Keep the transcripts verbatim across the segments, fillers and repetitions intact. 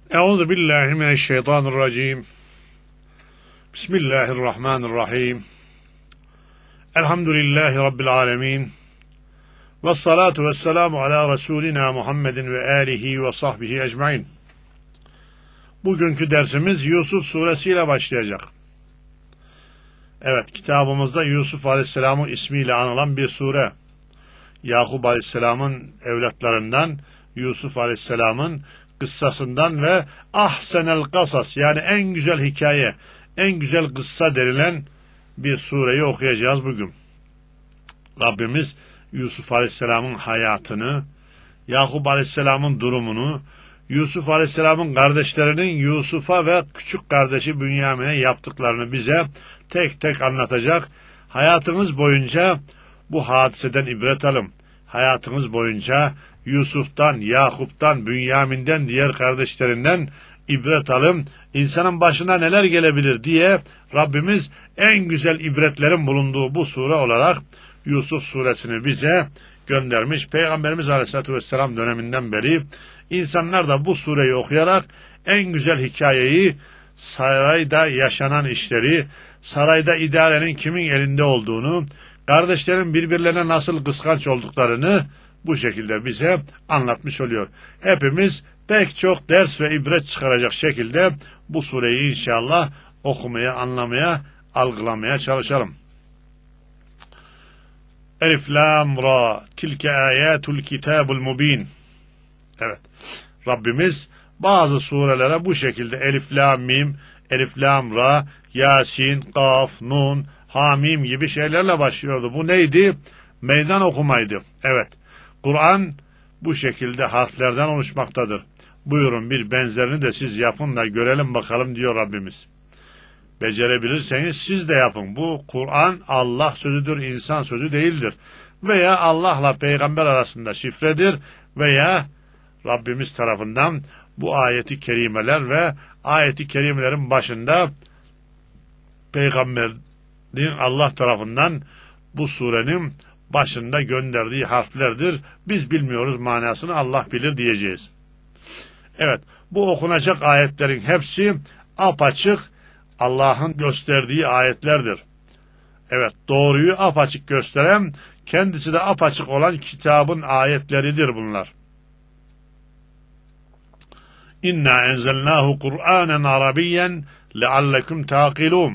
Euzu billahi mineşşeytanirracim. Bismillahirrahmanirrahim. Elhamdülillahi rabbil alamin. Ves salatu vesselamu ala Resulina Muhammedin ve alihi ve sahbihi ecmaîn. Bugünkü dersimiz Yusuf suresiyle başlayacak. Evet, kitabımızda Yusuf Aleyhisselam'ın ismiyle anılan bir sure. Yakup Aleyhisselam'ın evlatlarından Yusuf Aleyhisselam'ın kıssasından ve ahsenel kasas, yani en güzel hikaye, en güzel kıssa denilen bir sureyi okuyacağız bugün. Rabbimiz Yusuf Aleyhisselam'ın hayatını, Yakup Aleyhisselam'ın durumunu, Yusuf Aleyhisselam'ın kardeşlerinin Yusuf'a ve küçük kardeşi Bünyamin'e yaptıklarını bize tek tek anlatacak. Hayatımız boyunca bu hadiseden ibret alın. Hayatınız boyunca Yusuf'tan, Yakup'tan, Bünyamin'den, diğer kardeşlerinden ibret alın. İnsanın başına neler gelebilir diye Rabbimiz en güzel ibretlerin bulunduğu bu sure olarak Yusuf suresini bize göndermiş. Peygamberimiz Aleyhisselatü Vesselam döneminden beri insanlar da bu sureyi okuyarak en güzel hikayeyi, sarayda yaşanan işleri, sarayda idarenin kimin elinde olduğunu, kardeşlerin birbirlerine nasıl kıskanç olduklarını bu şekilde bize anlatmış oluyor. Hepimiz pek çok ders ve ibret çıkaracak şekilde bu sureyi inşallah okumaya, anlamaya, algılamaya çalışalım. Elif, Lam, Ra, tilke ayatul kitabul mubin. Evet, Rabbimiz bazı surelere bu şekilde Elif, Lam, Mim, Elif, Lam, Ra, Yasin, Kaf, Nun, Hamim gibi şeylerle başlıyordu. Bu neydi? Meydan okumaydı. Evet, Kur'an bu şekilde harflerden oluşmaktadır. Buyurun bir benzerini de siz yapın da görelim bakalım diyor Rabbimiz. Becerebilirseniz siz de yapın. Bu Kur'an Allah sözüdür, insan sözü değildir. Veya Allah'la peygamber arasında şifredir veya Rabbimiz tarafından bu ayeti kerimeler ve ayeti kerimelerin başında peygamberin Allah tarafından bu surenin başında gönderdiği harflerdir. Biz bilmiyoruz manasını, Allah bilir diyeceğiz. Evet, bu okunacak ayetlerin hepsi apaçık Allah'ın gösterdiği ayetlerdir. Evet, doğruyu apaçık gösteren, kendisi de apaçık olan kitabın ayetleridir bunlar. İnna enzelnahu Kur'anen Arabiyyen leallekum taqilun.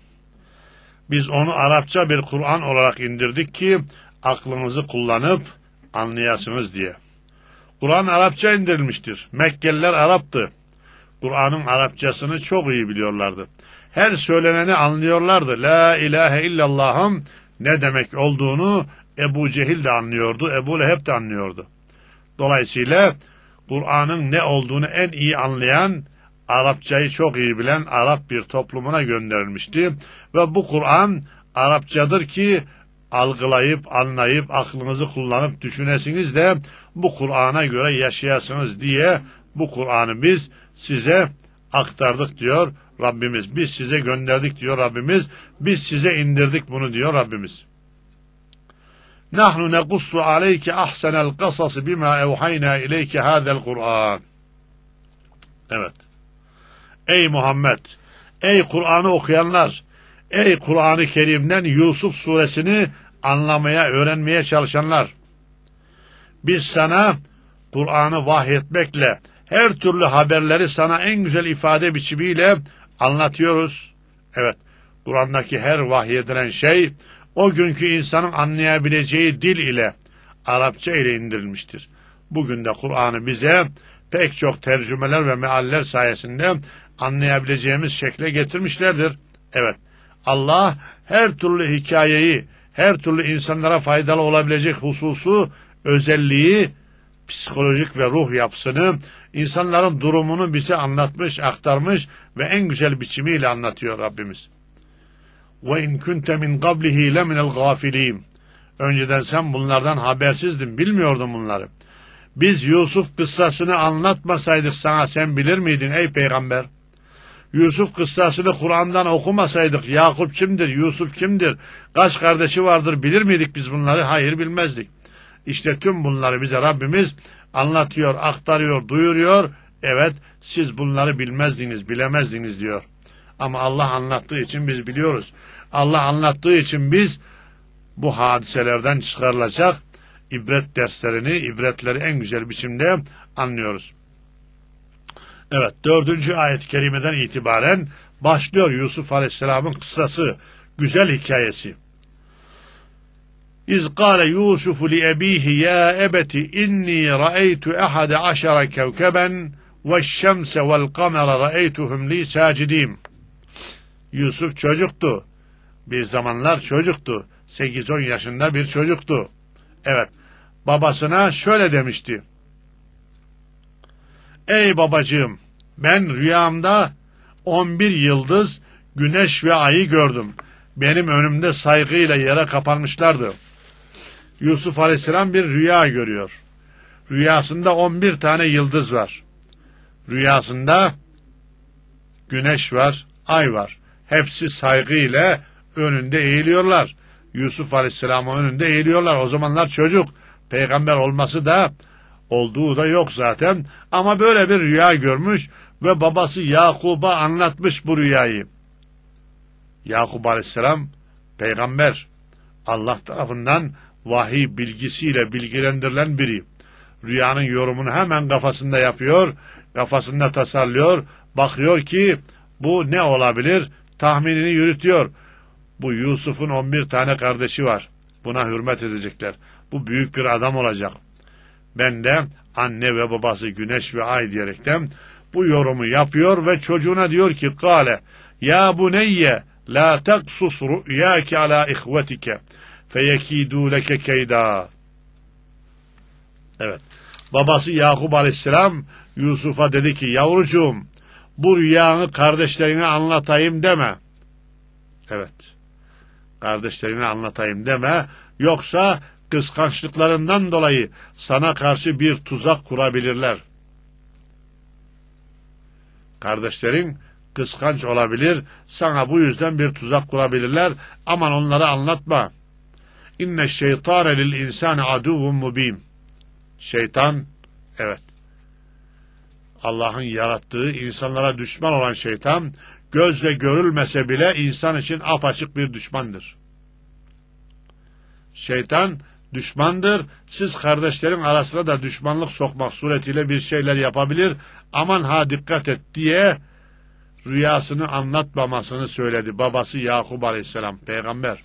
Biz onu Arapça bir Kur'an olarak indirdik ki aklınızı kullanıp anlayasınız diye. Kur'an Arapça indirilmiştir. Mekkeliler Arap'tı. Kur'an'ın Arapçasını çok iyi biliyorlardı. Her söyleneni anlıyorlardı. La ilahe illallah'ın ne demek olduğunu Ebu Cehil de anlıyordu. Ebu Leheb de anlıyordu. Dolayısıyla Kur'an'ın ne olduğunu en iyi anlayan, Arapçayı çok iyi bilen Arap bir toplumuna gönderilmişti. Ve bu Kur'an Arapçadır ki algılayıp, anlayıp, aklınızı kullanıp düşünesiniz de bu Kur'an'a göre yaşayasınız diye bu Kur'an'ı biz size aktardık diyor Rabbimiz. Biz size gönderdik diyor Rabbimiz. Biz size indirdik bunu diyor Rabbimiz. Nahnu nekussu aleyke ahsenel kasas bima evhayna ileyke hadel Kur'an. Evet. Ey Muhammed, ey Kur'an'ı okuyanlar, ey Kur'an-ı Kerim'den Yusuf suresini anlamaya, öğrenmeye çalışanlar. Biz sana Kur'an'ı vahyetmekle, her türlü haberleri sana en güzel ifade biçimiyle anlatıyoruz. Evet, Kur'an'daki her vahyedilen şey, o günkü insanın anlayabileceği dil ile, Arapça ile indirilmiştir. Bugün de Kur'an'ı bize pek çok tercümeler ve mealler sayesinde anlayabileceğimiz şekle getirmişlerdir. Evet, Allah her türlü hikayeyi, her türlü insanlara faydalı olabilecek hususu, özelliği, psikolojik ve ruh yapısını, insanların durumunu bize anlatmış, aktarmış ve en güzel biçimiyle anlatıyor Rabbimiz. وَاِنْ كُنْتَ مِنْ قَبْلِهِ لَمِنَ الْغَافِلِينَ. Önceden sen bunlardan habersizdin, bilmiyordun bunları. Biz Yusuf kıssasını anlatmasaydık sana, sen bilir miydin ey peygamber? Yusuf kıssasını Kur'an'dan okumasaydık, Yakup kimdir, Yusuf kimdir, kaç kardeşi vardır bilir miydik biz bunları? Hayır, bilmezdik. İşte tüm bunları bize Rabbimiz anlatıyor, aktarıyor, duyuruyor. Evet, siz bunları bilmezdiniz, bilemezdiniz diyor. Ama Allah anlattığı için biz biliyoruz. Allah anlattığı için biz bu hadiselerden çıkarılacak ibret derslerini, ibretleri en güzel biçimde anlıyoruz. Evet, dördüncü ayet-i kerimeden itibaren başlıyor Yusuf Aleyhisselam'ın kıssası, güzel hikayesi. İz kâle Yusufu li ebîhi ya ebeti inni ra'eytu ehade aşara kevkeben ve'ş-şemse ve'l-kamera ra'eytuhum li sacidîn. Yusuf çocuktu. Bir zamanlar çocuktu. sekiz on yaşında bir çocuktu. Evet, babasına şöyle demişti. Ey babacığım, ben rüyamda on bir yıldız, güneş ve ayı gördüm. Benim önümde saygıyla yere kapanmışlardı. Yusuf Aleyhisselam bir rüya görüyor. Rüyasında on bir tane yıldız var. Rüyasında güneş var, ay var. Hepsi saygıyla önünde eğiliyorlar. Yusuf Aleyhisselam'ın önünde eğiliyorlar. O zamanlar çocuk, peygamber olması da olduğu da yok zaten. Ama böyle bir rüya görmüş ve babası Yakub'a anlatmış bu rüyayı. Yakub Aleyhisselam peygamber, Allah tarafından vahiy bilgisiyle bilgilendirilen biri. Rüyanın yorumunu hemen kafasında yapıyor, kafasında tasarlıyor, bakıyor ki bu ne olabilir, tahminini yürütüyor. Bu Yusuf'un on bir tane kardeşi var, buna hürmet edecekler, bu büyük bir adam olacak. Ben de anne ve babası güneş ve ay diyerekten bu yorumu yapıyor ve çocuğuna diyor ki kâle ya buneyye la taksus rü'yâke alâ ihvetike feyekîdû leke keyda. Evet, babası Yakub Aleyhisselam Yusuf'a dedi ki yavrucuğum, bu rüyanı kardeşlerine anlatayım deme. Evet, kardeşlerine anlatayım deme, yoksa kıskançlıklarından dolayı sana karşı bir tuzak kurabilirler. Kardeşlerin kıskanç olabilir, sana bu yüzden bir tuzak kurabilirler. Aman onlara anlatma. İnne şeytane lil insani aduvun mubin. Şeytan, evet, Allah'ın yarattığı insanlara düşman olan şeytan, gözle görülmese bile insan için apaçık bir düşmandır. Şeytan düşmandır. Siz kardeşlerin arasına da düşmanlık sokmak suretiyle bir şeyler yapabilir. Aman ha dikkat et diye rüyasını anlatmamasını söyledi babası Yakub Aleyhisselam, peygamber.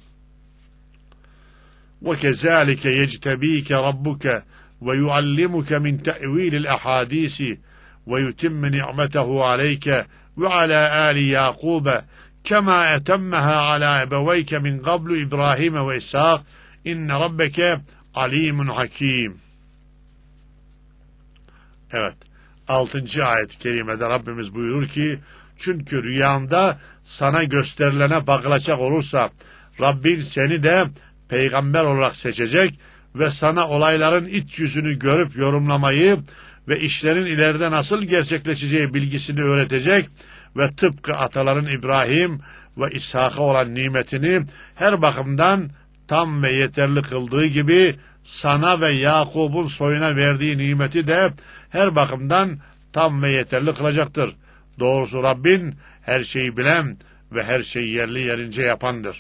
وَكَذَٰلِكَ يَجْتَب۪يكَ رَبُّكَ وَيُعَلِّمُكَ مِنْ تَأْو۪يلِ الْأَحَاد۪يسِ وَيُتِمِّ نِعْمَتَهُ عَلَيْكَ وَعَلَى آلِ يَعْقُوبَ كَمَا اَتَمَّهَا عَلَى اَبَوَيْكَ مِنْ قَبْلُ إِبْرَاهِيمَ وَإِسْحَاقَ İnne rabbeke alimun hakim. Evet, altıncı ayet-i kerimede Rabbimiz buyurur ki, çünkü rüyanda sana gösterilene bakılacak olursa Rabbin seni de peygamber olarak seçecek ve sana olayların iç yüzünü görüp yorumlamayı ve işlerin ileride nasıl gerçekleşeceği bilgisini öğretecek ve tıpkı ataların İbrahim ve İshak'a olan nimetini her bakımdan tam ve yeterli kıldığı gibi sana ve Yakub'un soyuna verdiği nimeti de her bakımdan tam ve yeterli kılacaktır. Doğrusu Rabbin her şeyi bilen ve her şeyi yerli yerince yapandır.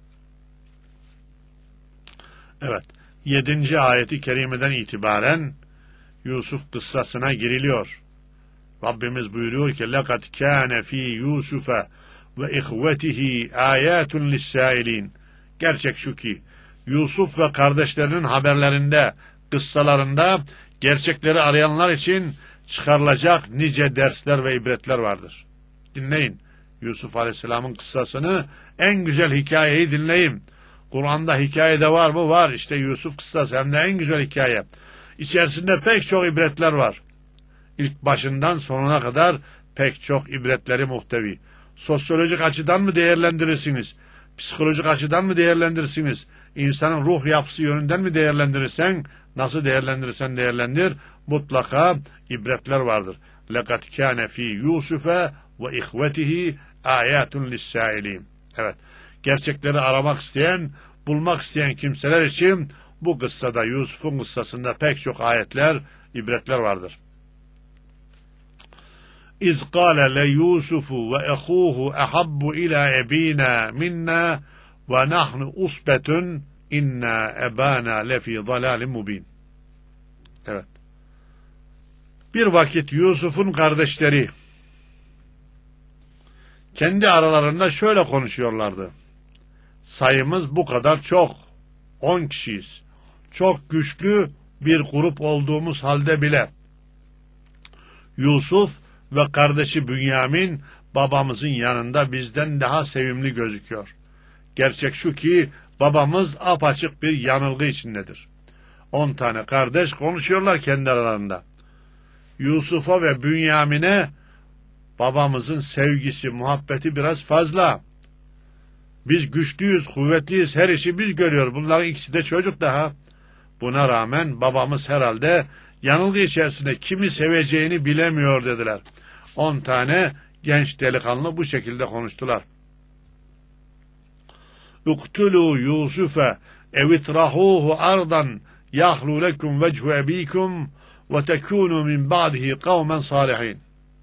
Evet, yedinci ayeti kerimeden itibaren Yusuf kıssasına giriliyor. Rabbimiz buyuruyor ki لَقَدْ كَانَ ف۪ي يُوسُفَ وَاِخْوَتِهِ آيَاتٌ لِلسَّائِلِينَ. Gerçek şu ki Yusuf ve kardeşlerinin haberlerinde, kıssalarında gerçekleri arayanlar için çıkarılacak nice dersler ve ibretler vardır. Dinleyin Yusuf Aleyhisselam'ın kıssasını, en güzel hikayeyi dinleyin. Kur'an'da hikayede var mı? Var. İşte Yusuf kıssası, hem de en güzel hikaye. İçerisinde pek çok ibretler var. İlk başından sonuna kadar pek çok ibretleri muhtevi. Sosyolojik açıdan mı değerlendirirsiniz? Psikolojik açıdan mı değerlendirirsiniz? İnsanın ruh yapısı yönünden mi değerlendirirsen, nasıl değerlendirirsen değerlendir, mutlaka ibretler vardır. لَقَدْ كَانَ ف۪ي يُوسُفَ وَاِخْوَتِهِ آيَاتٌ لِلسَّائِلِينَ. Evet, gerçekleri aramak isteyen, bulmak isteyen kimseler için bu kıssada, Yusuf'un kıssasında pek çok ayetler, ibretler vardır. İz qâle le Yusufu ve ehuhu ehabbu ila ebina minna ve nahnu usbetun inna ebana lefi zalalim mubin. Evet. Bir vakit Yusuf'un kardeşleri kendi aralarında şöyle konuşuyorlardı. Sayımız bu kadar çok. On kişiyiz. Çok güçlü bir grup olduğumuz halde bile Yusuf ve kardeşi Bünyamin babamızın yanında bizden daha sevimli gözüküyor. Gerçek şu ki babamız apaçık bir yanılgı içindedir. On tane kardeş konuşuyorlar kendi aralarında. Yusuf'a ve Bünyamin'e babamızın sevgisi, muhabbeti biraz fazla. Biz güçlüyüz, kuvvetliyiz, her işi biz görüyoruz. Bunların ikisi de çocuk daha. Buna rağmen babamız herhalde yanılgı içerisinde kimi seveceğini bilemiyor dediler. On tane genç delikanlı bu şekilde konuştular. Uktulu Yusufe evitrahuhu ardan yahlu lekum vechu ebikum ve tekunu min ba'dihi kavmen salihin.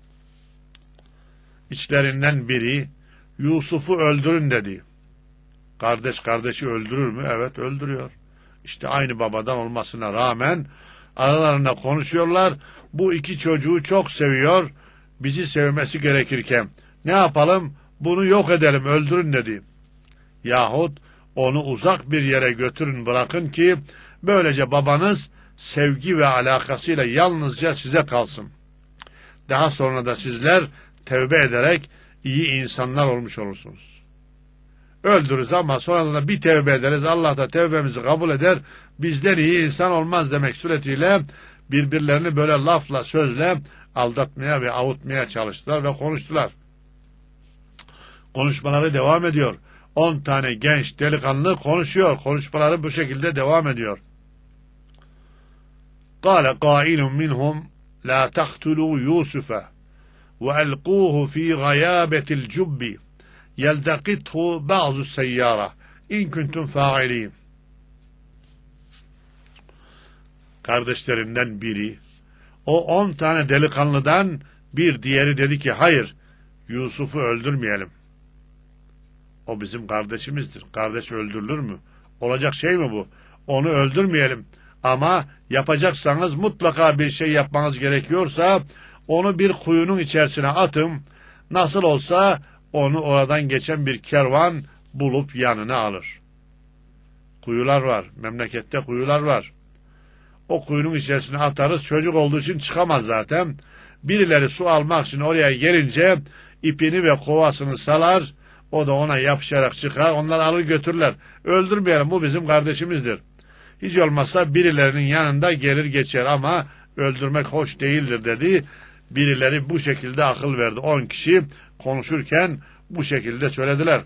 İçlerinden biri Yusuf'u öldürün dedi. Kardeş kardeşi öldürür mü? Evet, öldürüyor. İşte aynı babadan olmasına rağmen aralarında konuşuyorlar. Bu iki çocuğu çok seviyor. Bizi sevmesi gerekirken ne yapalım? Bunu yok edelim, öldürün dedi. Yahut onu uzak bir yere götürün, bırakın ki böylece babanız sevgi ve alakasıyla yalnızca size kalsın. Daha sonra da sizler tevbe ederek iyi insanlar olmuş olursunuz. Öldürürüz ama sonra da bir tevbe ederiz. Allah da tevbemizi kabul eder. Bizden iyi insan olmaz demek suretiyle birbirlerini böyle lafla, sözle aldatmaya ve avutmaya çalıştılar ve konuştular. Konuşmaları devam ediyor. On tane genç delikanlı konuşuyor. Konuşmaları bu şekilde devam ediyor. قال قائل منهم لا تقتلوا يوسف وألقوه في غيابة الجب يلتقطه بعض السيارة إن كنتم فاعلين. Kardeşlerinden biri, o on tane delikanlıdan bir diğeri dedi ki hayır, Yusuf'u öldürmeyelim. O bizim kardeşimizdir. Kardeş öldürülür mü? Olacak şey mi bu? Onu öldürmeyelim. Ama yapacaksanız mutlaka bir şey yapmanız gerekiyorsa onu bir kuyunun içerisine atın. Nasıl olsa onu oradan geçen bir kervan bulup yanına alır. Kuyular var. Memlekette kuyular var. O kuyunun içerisine atarız. Çocuk olduğu için çıkamaz zaten. Birileri su almak için oraya gelince ipini ve kovasını salar. O da ona yapışarak çıkar. Onlar alır götürürler. Öldürmeyelim, bu bizim kardeşimizdir. Hiç olmazsa birilerinin yanında gelir geçer ama öldürmek hoş değildir dedi. Birileri bu şekilde akıl verdi. On kişi konuşurken bu şekilde söylediler.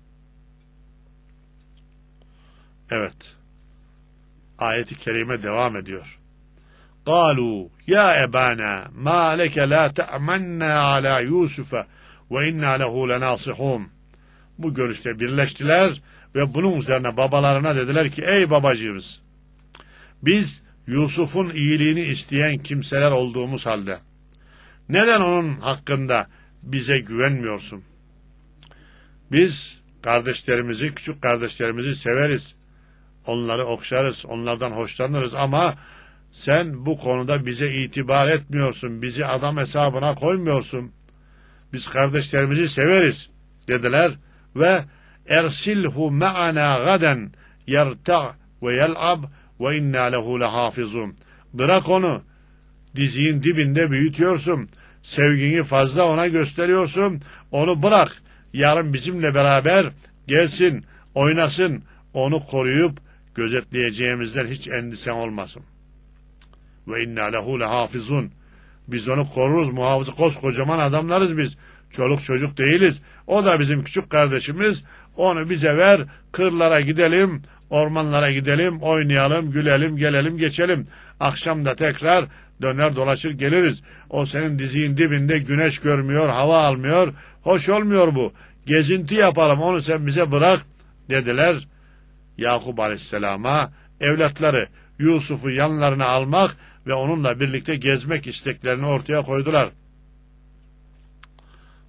Evet. Ayet-i kerime devam ediyor. قالوا يا أبانا ما لك لا تأمنا على يوسف وإنا له لناصحون. Bu görüşte birleştiler ve bunun üzerine babalarına dediler ki ey babacığımız, biz Yusuf'un iyiliğini isteyen kimseler olduğumuz halde neden onun hakkında bize güvenmiyorsun? Biz kardeşlerimizi, küçük kardeşlerimizi severiz. Onları okşarız, onlardan hoşlanırız ama sen bu konuda bize itibar etmiyorsun. Bizi adam hesabına koymuyorsun. Biz kardeşlerimizi severiz dediler ve ersilhu ma'ana gaden yerta ve yel'ab ve inna lehu lehafizun. Bırak onu. Dizinin dibinde büyütüyorsun. Sevgini fazla ona gösteriyorsun. Onu bırak. Yarın bizimle beraber gelsin, oynasın. Onu koruyup gözetleyeceğimizden hiç endişen olmasın. Ve inna lehu lehafizun. Biz onu koruruz, muhafızı, koskocaman adamlarız biz. Çoluk çocuk değiliz. O da bizim küçük kardeşimiz. Onu bize ver, kırlara gidelim, ormanlara gidelim, oynayalım, gülelim, gelelim, geçelim. Akşam da tekrar döner dolaşır geliriz. O senin dizinin dibinde güneş görmüyor, hava almıyor. Hoş olmuyor bu. Gezinti yapalım, onu sen bize bırak dediler. Yakup Aleyhisselam'a evlatları Yusuf'u yanlarına almak ve onunla birlikte gezmek isteklerini ortaya koydular.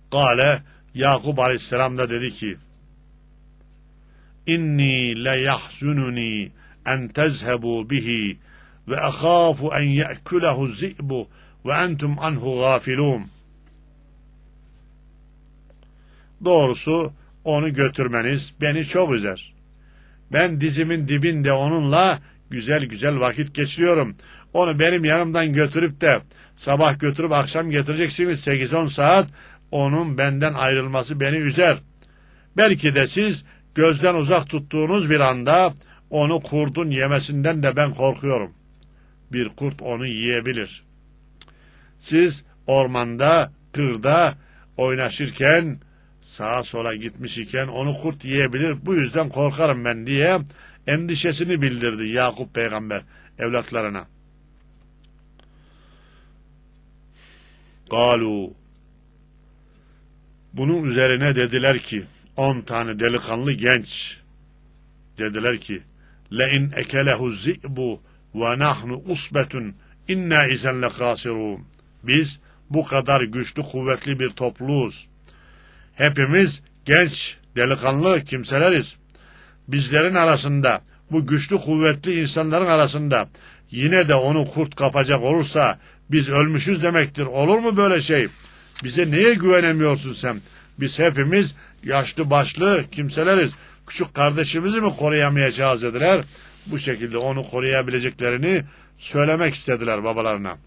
Kale Yakup Aleyhisselam da dedi ki İnni le yahzununi en tezhebu bihi ve ahafu en ye'kulehu zi'bu ve entum anhu gafilun. Doğrusu onu götürmeniz beni çok üzer. Ben dizimin dibinde onunla güzel güzel vakit geçiriyorum. Onu benim yanımdan götürüp de sabah götürüp akşam getireceksiniz sekiz on saat. Onun benden ayrılması beni üzer. Belki de siz gözden uzak tuttuğunuz bir anda onu kurdun yemesinden de ben korkuyorum. Bir kurt onu yiyebilir. Siz ormanda, kırda oynaşırken, sağa sola gitmiş iken onu kurt yiyebilir. Bu yüzden korkarım ben diye endişesini bildirdi Yakup peygamber evlatlarına. Galu. Bunun üzerine dediler ki on tane delikanlı genç dediler ki le'in ekelehu zi'bu ve nahnu usbetun inna izen lekasirun. Biz bu kadar güçlü kuvvetli bir topluluğuz. Hepimiz genç delikanlı kimseleriz. Bizlerin arasında bu güçlü kuvvetli insanların arasında yine de onu kurt kapacak olursa biz ölmüşüz demektir. Olur mu böyle şey? Bize neye güvenemiyorsun sen? Biz hepimiz yaşlı başlı kimseleriz. Küçük kardeşimizi mi koruyamayacağız dediler. Bu şekilde onu koruyabileceklerini söylemek istediler babalarına.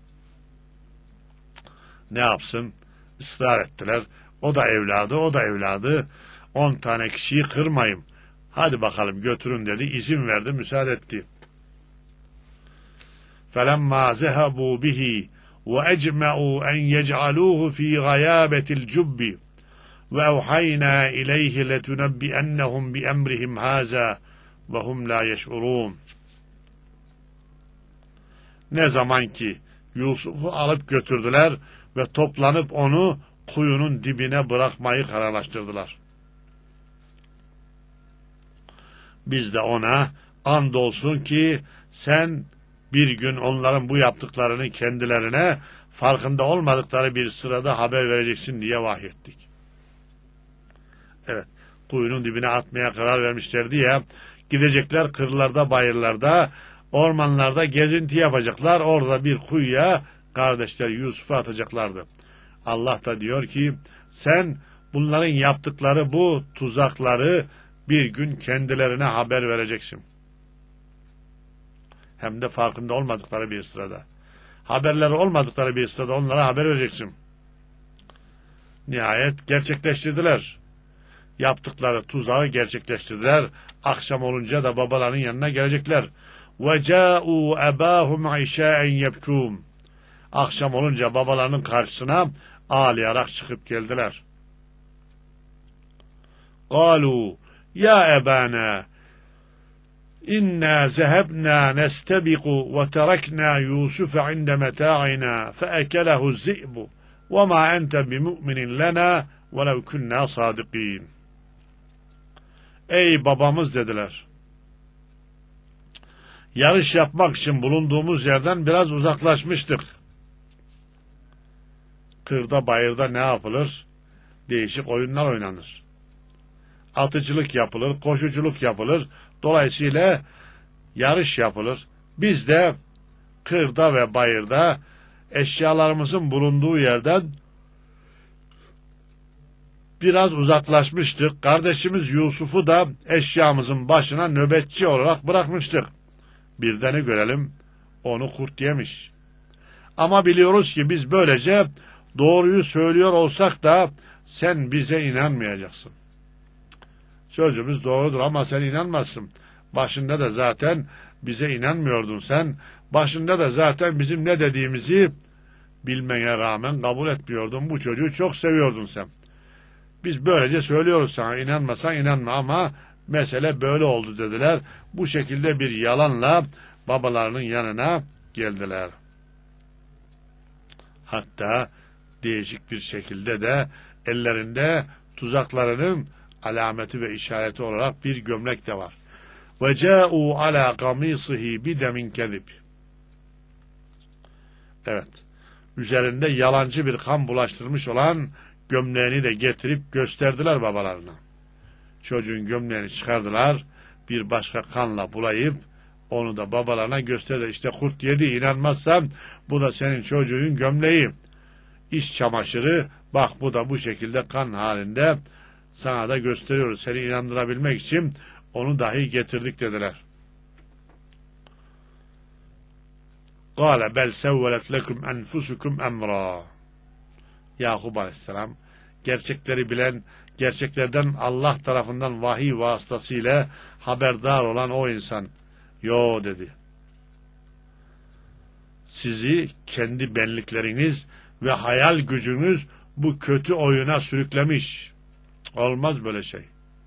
Ne yapsın? Israr ettiler. O da evladı, o da evladı. On tane kişiyi kırmayayım. Hadi bakalım götürün dedi. İzin verdi, müsaade etti. فَلَمَّا زَهَبُوا بِهِ وَاَجْمَعُوا اَنْ يَجْعَلُوهُ ف۪ي غَيَابَةِ الْجُبِّ وَاَوْحَيْنَا اِلَيْهِ لَتُنَبِّئَنَّهُمْ بِأَمْرِهِمْ هَذَا وَهُمْ لَا يَشْعُرُونَ. Ne zaman ki Yusuf'u alıp götürdüler ve toplanıp onu kuyunun dibine bırakmayı kararlaştırdılar. Biz de ona andolsun ki sen bir gün onların bu yaptıklarını kendilerine farkında olmadıkları bir sırada haber vereceksin diye vahyettik. Evet, kuyunun dibine atmaya karar vermişlerdi ya, gidecekler kırlarda, bayırlarda, ormanlarda gezinti yapacaklar, orada bir kuyuya kardeşler Yusuf'u atacaklardı. Allah da diyor ki, sen bunların yaptıkları bu tuzakları bir gün kendilerine haber vereceksin. Hem de farkında olmadıkları bir sırada. Haberleri olmadıkları bir sırada onlara haber vereceksin. Nihayet gerçekleştirdiler. Yaptıkları tuzağı gerçekleştirdiler. Akşam olunca da babalarının yanına gelecekler. وَجَاءُوا أَبَاهُمْ عِشَاءً يَبْكُونَ. Akşam olunca babalarının karşısına ağlayarak çıkıp geldiler. قَالُوا يَا أَبَانَا İnna zehebna nestebiqu ve terekna Yusuf inde meta'ina feekelehu zi'bu ve ma ente bimu'minin lena velev kunna sadikin. Ey babamız dediler. Yarış yapmak için bulunduğumuz yerden biraz uzaklaşmıştık. Kırda bayırda ne yapılır? Değişik oyunlar oynanır. Atıcılık yapılır, koşuculuk yapılır. Dolayısıyla yarış yapılır. Biz de kırda ve bayırda eşyalarımızın bulunduğu yerden biraz uzaklaşmıştık. Kardeşimiz Yusuf'u da eşyamızın başına nöbetçi olarak bırakmıştık. Bir de ne görelim? Onu kurt yemiş. Ama biliyoruz ki biz böylece doğruyu söylüyor olsak da sen bize inanmayacaksın. Sözümüz doğrudur ama sen inanmazsın. Başında da zaten bize inanmıyordun sen. Başında da zaten bizim ne dediğimizi bilmeye rağmen kabul etmiyordun. Bu çocuğu çok seviyordun sen. Biz böylece söylüyoruz sana, inanmasan inanma ama mesele böyle oldu dediler. Bu şekilde bir yalanla babalarının yanına geldiler. Hatta değişik bir şekilde de ellerinde tuzaklarının alameti ve işareti olarak bir gömlek de var. وَجَاءُوا عَلَى قَمِيصِهِ بِدَمٍ كَذِبٍ. Evet, üzerinde yalancı bir kan bulaştırmış olan gömleğini de getirip gösterdiler babalarına. Çocuğun gömleğini çıkardılar, bir başka kanla bulayıp onu da babalarına gösterdiler. İşte kurt yedi, inanmazsan bu da senin çocuğun gömleği, iç çamaşırı, bak bu da bu şekilde kan halinde, sana da gösteriyoruz. Seni inandırabilmek için onu dahi getirdik dediler. قَالَ بَلْ سَوَّلَتْ لَكُمْ أَنْفُسُكُمْ اَمْرًا. Yakup Aleyhisselam, gerçekleri bilen, gerçeklerden Allah tarafından vahiy vasıtasıyla haberdar olan o insan, yo dedi. Sizi kendi benlikleriniz ve hayal gücünüz bu kötü oyuna sürüklemiş. Olmaz böyle şey.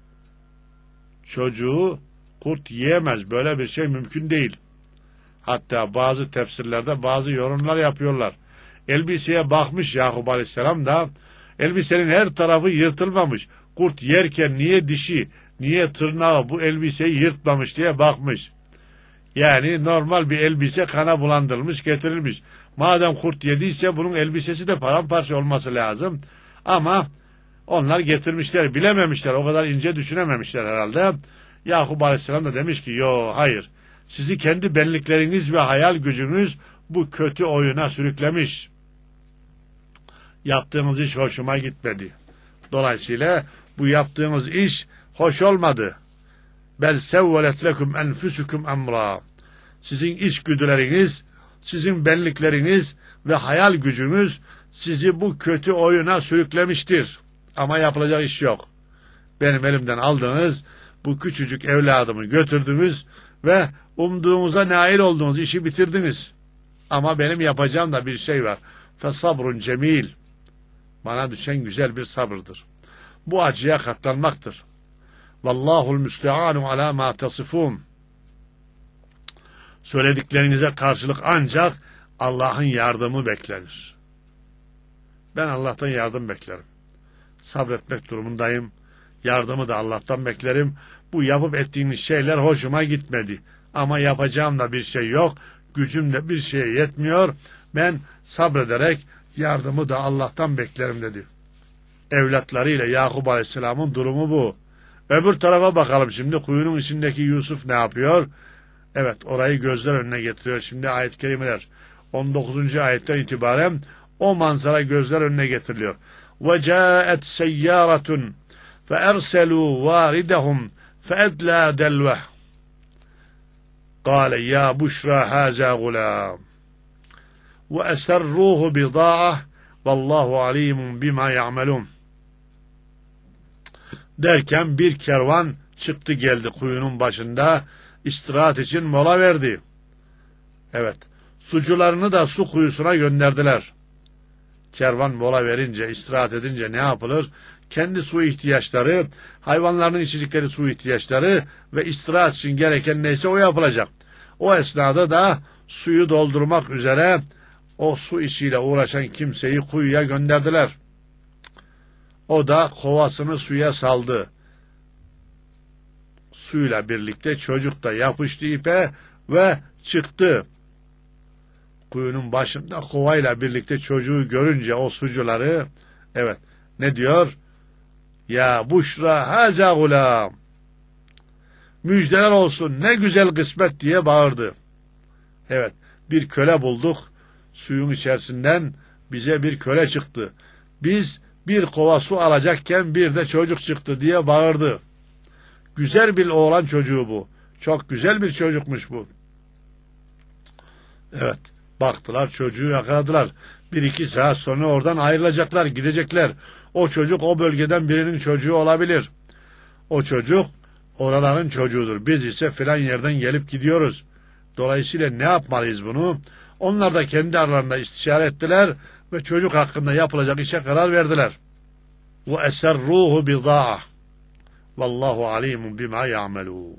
Çocuğu kurt yiyemez. Böyle bir şey mümkün değil. Hatta bazı tefsirlerde bazı yorumlar yapıyorlar. Elbiseye bakmış Yakup Aleyhisselam da, elbisenin her tarafı yırtılmamış. Kurt yerken niye dişi, niye tırnağı bu elbiseyi yırtmamış diye bakmış. Yani normal bir elbise kana bulandırılmış, getirilmiş. Madem kurt yediyse bunun elbisesi de paramparça olması lazım. Ama onlar getirmişler, bilememişler, o kadar ince düşünememişler herhalde. Yakup Aleyhisselam da demiş ki, yo hayır, sizi kendi benlikleriniz ve hayal gücünüz bu kötü oyuna sürüklemiş. Yaptığınız iş hoşuma gitmedi. Dolayısıyla bu yaptığınız iş hoş olmadı. Bel sevvelet lekum enfusukum emra. Sizin içgüdüleriniz, sizin benlikleriniz ve hayal gücünüz sizi bu kötü oyuna sürüklemiştir. Ama yapılacak iş yok. Benim elimden aldınız, bu küçücük evladımı götürdünüz ve umduğunuza nail olduğunuz işi bitirdiniz. Ama benim yapacağım da bir şey var. Fesabrun cemil. Bana düşen güzel bir sabırdır. Bu acıya katlanmaktır. Vallahul müsteanu ala ma tasifun. Söylediklerinize karşılık ancak Allah'ın yardımı beklenir. Ben Allah'tan yardım beklerim. Sabretmek durumundayım. Yardımı da Allah'tan beklerim. Bu yapıp ettiğiniz şeyler hoşuma gitmedi. Ama yapacağım da bir şey yok. Gücüm de bir şeye yetmiyor. Ben sabrederek yardımı da Allah'tan beklerim dedi. Evlatlarıyla Yakup Aleyhisselam'ın durumu bu. Öbür tarafa bakalım şimdi. Kuyunun içindeki Yusuf ne yapıyor? Evet, orayı gözler önüne getiriyor. Şimdi ayet-i kerimeler on dokuzuncu ayetten itibaren o manzara gözler önüne getiriliyor. وَجَاءَتْ سَيَّارَةٌ فَاَرْسَلُوا وَارِدَهُمْ فَاَدْلَى دَلْوَهُ قَالَ يَا بُشْرَى هَذَا غُلَامٌ وَأَسَرُّوهُ بِضَاعَةً وَاللّٰهُ عَلِيمٌ بِمَا يَعْمَلُونَ. Derken bir kervan çıktı geldi kuyunun başında, istirahat için mola verdi. Evet, sucularını da su kuyusuna gönderdiler. Kervan mola verince, istirahat edince ne yapılır? Kendi su ihtiyaçları, hayvanların içecekleri su ihtiyaçları ve istirahat için gereken neyse o yapılacak. O esnada da suyu doldurmak üzere o su işiyle uğraşan kimseyi kuyuya gönderdiler. O da kovasını suya saldı. Suyla birlikte çocuk da yapıştı ipe ve çıktı. Kuyunun başında kovayla birlikte çocuğu görünce o sucuları, evet, ne diyor? Ya buşra haza gulam. Müjdeler olsun, ne güzel kısmet diye bağırdı. Evet, bir köle bulduk. Suyun içerisinden bize bir köle çıktı. Biz bir kova su alacakken bir de çocuk çıktı diye bağırdı. Güzel bir oğlan çocuğu bu. Çok güzel bir çocukmuş bu. Evet, baktılar çocuğu yakaladılar. Bir iki saat sonra oradan ayrılacaklar, gidecekler. O çocuk o bölgeden birinin çocuğu olabilir. O çocuk oraların çocuğudur. Biz ise filan yerden gelip gidiyoruz. Dolayısıyla ne yapmalıyız bunu? Onlar da kendi aralarında istişare ettiler ve çocuk hakkında yapılacak işe karar verdiler. Ve eserruhu bida'a. Vallahu alimun bima ya'melun.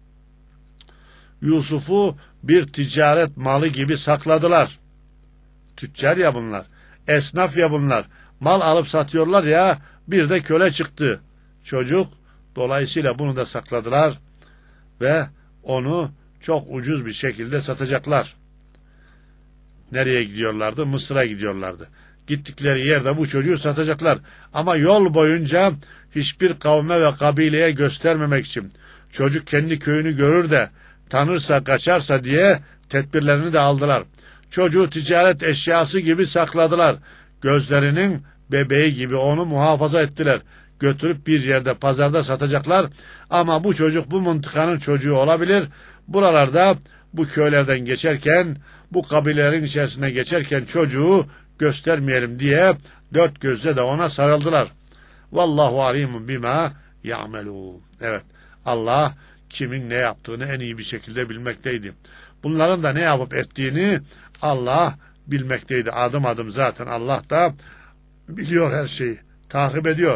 Yusuf'u bir ticaret malı gibi sakladılar. Tüccar ya bunlar, esnaf ya bunlar. Mal alıp satıyorlar ya, bir de köle çıktı. Çocuk, dolayısıyla bunu da sakladılar ve onu çok ucuz bir şekilde satacaklar. Nereye gidiyorlardı? Mısır'a gidiyorlardı. Gittikleri yerde bu çocuğu satacaklar. Ama yol boyunca hiçbir kavme ve kabileye göstermemek için, çocuk kendi köyünü görür de tanırsa kaçarsa diye tedbirlerini de aldılar. Çocuğu ticaret eşyası gibi sakladılar. Gözlerinin bebeği gibi onu muhafaza ettiler. Götürüp bir yerde pazarda satacaklar. Ama bu çocuk bu mıntıkanın çocuğu olabilir. Buralarda bu köylerden geçerken, bu kabilelerin içerisine geçerken çocuğu göstermeyelim diye dört gözle de ona sarıldılar. Vallahu alimun bima ya'melun. Evet, Allah kimin ne yaptığını en iyi bir şekilde bilmekteydi. Bunların da ne yapıp ettiğini Allah bilmekteydi. Adım adım zaten Allah da biliyor her şeyi. Takip ediyor.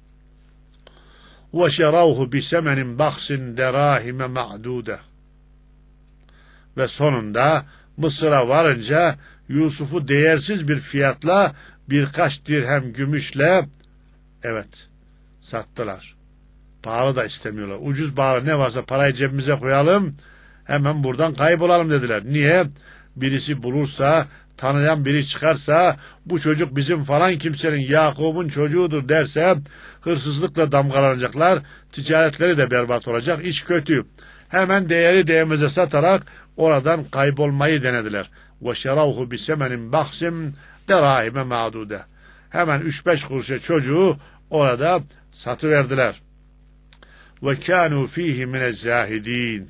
وَشَرَوْهُ بِسَمَنٍ بَخْسٍ دَرَاهِمَ مَعْدُودَ. Ve sonunda Mısır'a varınca Yusuf'u değersiz bir fiyatla birkaç dirhem gümüşle evet sattılar. Pahalı da istemiyorlar. Ucuz pahalı ne varsa parayı cebimize koyalım, hemen buradan kaybolalım dediler. Niye? Birisi bulursa, tanıyan biri çıkarsa, bu çocuk bizim falan kimsenin, Yakup'un çocuğudur derse hırsızlıkla damgalanacaklar, ticaretleri de berbat olacak, iş kötü. Hemen değeri değerimize satarak oradan kaybolmayı denediler. وَشَرَوْهُ بِسَمَنٍ بَخْسٍ دَرَاهِمَ مَعْدُودَ. Hemen üç beş kuruşa çocuğu orada satıverdiler. وَكَانُوا ف۪يهِ مِنَ الزَّاهِد۪ينَ.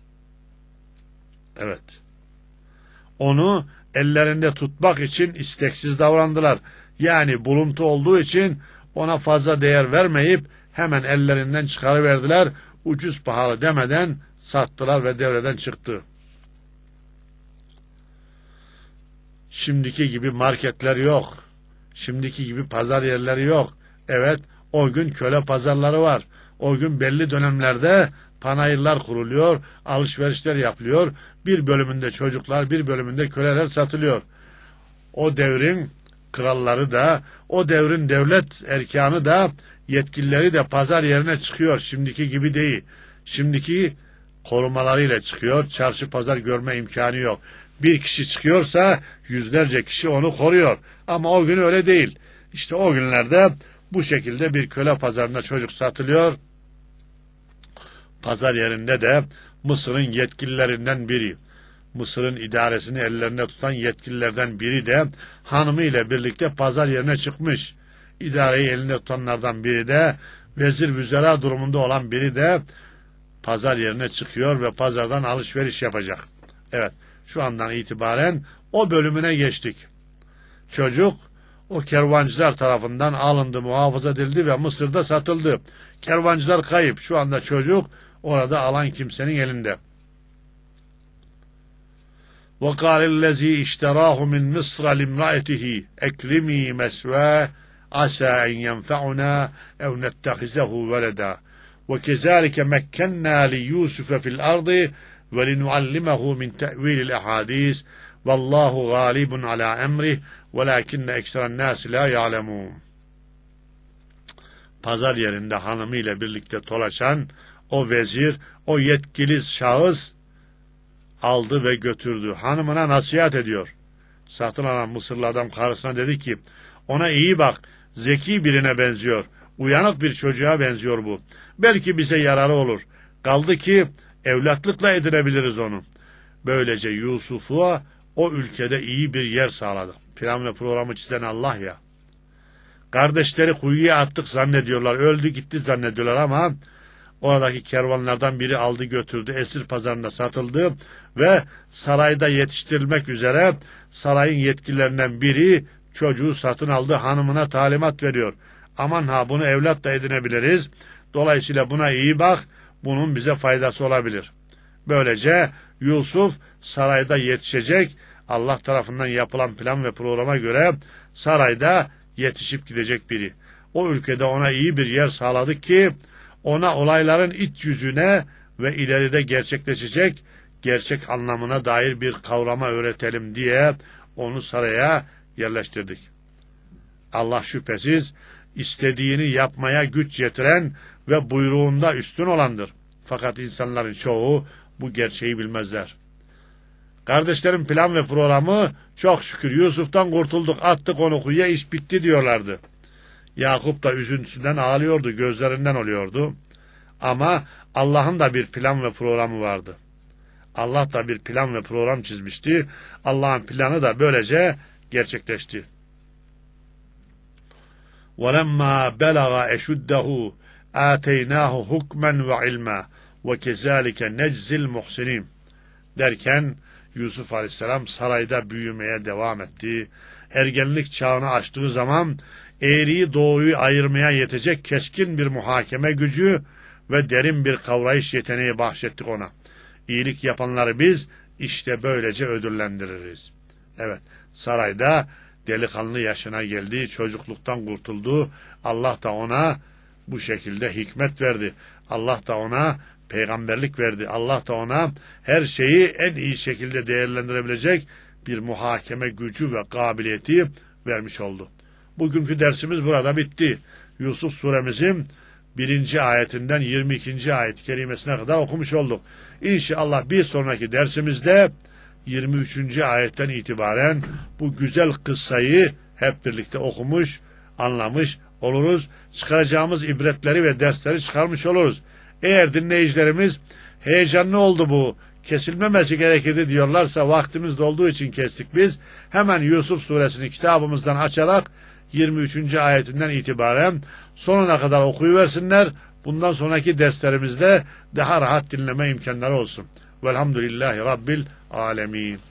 Evet. Onu ellerinde tutmak için isteksiz davrandılar. Yani buluntu olduğu için ona fazla değer vermeyip hemen ellerinden çıkarıverdiler. Ucuz pahalı demeden sattılar ve devreden çıktı. Şimdiki gibi marketler yok. Şimdiki gibi pazar yerleri yok. Evet, o gün köle pazarları var. O gün belli dönemlerde panayırlar kuruluyor, alışverişler yapılıyor. Bir bölümünde çocuklar, bir bölümünde köleler satılıyor. O devrin kralları da, o devrin devlet erkanı da, yetkilileri de pazar yerine çıkıyor. Şimdiki gibi değil. Şimdiki korumalarıyla çıkıyor. Çarşı pazar görme imkanı yok. Bir kişi çıkıyorsa yüzlerce kişi onu koruyor. Ama o gün öyle değil. İşte o günlerde bu şekilde bir köle pazarına çocuk satılıyor. Pazar yerinde de Mısır'ın yetkililerinden biri, Mısır'ın idaresini ellerinde tutan yetkililerden biri de hanımıyla birlikte pazar yerine çıkmış. İdareyi elinde tutanlardan biri de, vezir vüzera durumunda olan biri de pazar yerine çıkıyor ve pazardan alışveriş yapacak. Evet, şu andan itibaren o bölümüne geçtik. Çocuk o kervancılar tarafından alındı, muhafaza edildi ve Mısır'da satıldı. Kervancılar kayıp. Şu anda çocuk orada alan kimsenin elinde. وَقَالِ الَّذ۪ي اِشْتَرَاهُ مِنْ مِصْرَ لِمْرَأَتِهِ اَكْرِم۪ي مَسْوَى عَسَى اَنْ يَنْفَعُنَا اَوْ نَتَّخِذَهُ وَلَدًا وَكَذَٰلِكَ مَكَّنَّا لِيُوسُفَ فِي الْأَرْضِ وَلِنُعَلِّمَهُ مِنْ تَأْوِيلِ الْأَحَادِيثِ وَاللّٰهُ غَالِبٌ عَلَى أَمْرِهِ وَلَاكِنَّ اَكْسَرَ النَّاسِ لَا يَعْلَمُونَ. Pazar yerinde hanımıyla birlikte dolaşan o vezir, o yetkili şahıs aldı ve götürdü. Hanımına nasihat ediyor. Satın alan Mısırlı adam karısına dedi ki, ona iyi bak, zeki birine benziyor, uyanık bir çocuğa benziyor bu. Belki bize yararı olur. Kaldı ki evlatlıkla edinebiliriz onu. Böylece Yusuf'a o ülkede iyi bir yer sağladı. Plan ve programı çizen Allah ya. Kardeşleri kuyuya attık zannediyorlar, öldü gitti zannediyorlar ama oradaki kervanlardan biri aldı götürdü, esir pazarında satıldı ve sarayda yetiştirilmek üzere sarayın yetkililerinden biri çocuğu satın aldı, hanımına talimat veriyor. Aman ha, bunu evlat da edinebiliriz, dolayısıyla buna iyi bak, bunun bize faydası olabilir. Böylece Yusuf sarayda yetişecek, Allah tarafından yapılan plan ve programa göre sarayda yetişip gidecek biri. O ülkede ona iyi bir yer sağladık ki ona olayların iç yüzüne ve ileride gerçekleşecek gerçek anlamına dair bir kavrama öğretelim diye onu saraya yerleştirdik. Allah şüphesiz istediğini yapmaya güç yetiren ve buyruğunda üstün olandır. Fakat insanların çoğu bu gerçeği bilmezler. Kardeşlerin plan ve programı çok şükür Yusuf'tan kurtulduk, attık onu kuyuya, iş bitti diyorlardı. Yakup da üzüntüsünden ağlıyordu, gözlerinden oluyordu. Ama Allah'ın da bir plan ve programı vardı. Allah da bir plan ve program çizmişti. Allah'ın planı da böylece gerçekleşti. وَلَمَّا بَلَغَ اَشُدَّهُ آتَيْنَاهُ حُكْمًا وَعِلْمًا وَكَذَٰلِكَ نَجْزِي الْمُحْسِنِينَ derken Yusuf Aleyhisselam sarayda büyümeye devam etti. Ergenlik çağını aştığı zaman eğriyi doğruyu ayırmaya yetecek keskin bir muhakeme gücü ve derin bir kavrayış yeteneği bahşettik ona. İyilik yapanları biz işte böylece ödüllendiririz. Evet, sarayda delikanlı yaşına geldi, çocukluktan kurtuldu. Allah da ona bu şekilde hikmet verdi. Allah da ona peygamberlik verdi. Allah da ona her şeyi en iyi şekilde değerlendirebilecek bir muhakeme gücü ve kabiliyeti vermiş oldu. Bugünkü dersimiz burada bitti. Yusuf suremizin birinci ayetinden yirmi ikinci ayet kerimesine kadar okumuş olduk. İnşallah bir sonraki dersimizde yirmi üçüncü ayetten itibaren bu güzel kıssayı hep birlikte okumuş, anlamış oluruz. Çıkaracağımız ibretleri ve dersleri çıkarmış oluruz. Eğer dinleyicilerimiz heyecanlı oldu bu, kesilmemesi gerekirdi diyorlarsa vaktimiz dolduğu için kestik biz. Hemen Yusuf suresini kitabımızdan açarak yirmi üçüncü ayetinden itibaren sonuna kadar okuyuversinler. Bundan sonraki derslerimizde daha rahat dinleme imkanları olsun. Velhamdülillahi Rabbil alemin.